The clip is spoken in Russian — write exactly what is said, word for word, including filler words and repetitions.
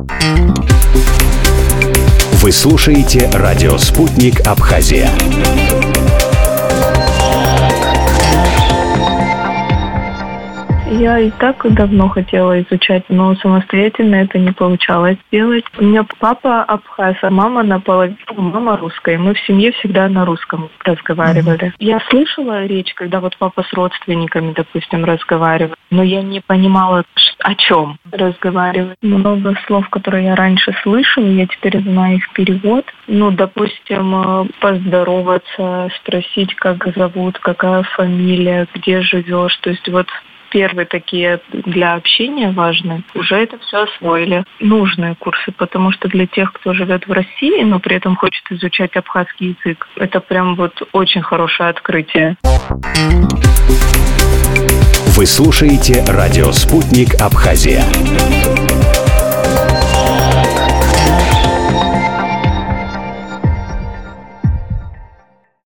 Вы слушаете радио «Спутник Абхазия». Я и так давно хотела изучать, но самостоятельно это не получалось сделать. У меня папа абхаз, а мама наполовину, мама русская. Мы в семье всегда на русском разговаривали. Mm-hmm. Я слышала речь, когда вот папа с родственниками, допустим, разговаривал, но я не понимала, о чем разговаривать. Много слов, которые я раньше слышала, я теперь знаю их перевод. Ну, допустим, поздороваться, спросить, как зовут, какая фамилия, где живешь. То есть вот первые такие для общения важные, уже это все освоили. Нужные курсы, потому что для тех, кто живет в России, но при этом хочет изучать абхазский язык, это прям вот очень хорошее открытие. Вы слушаете радио «Спутник Абхазия».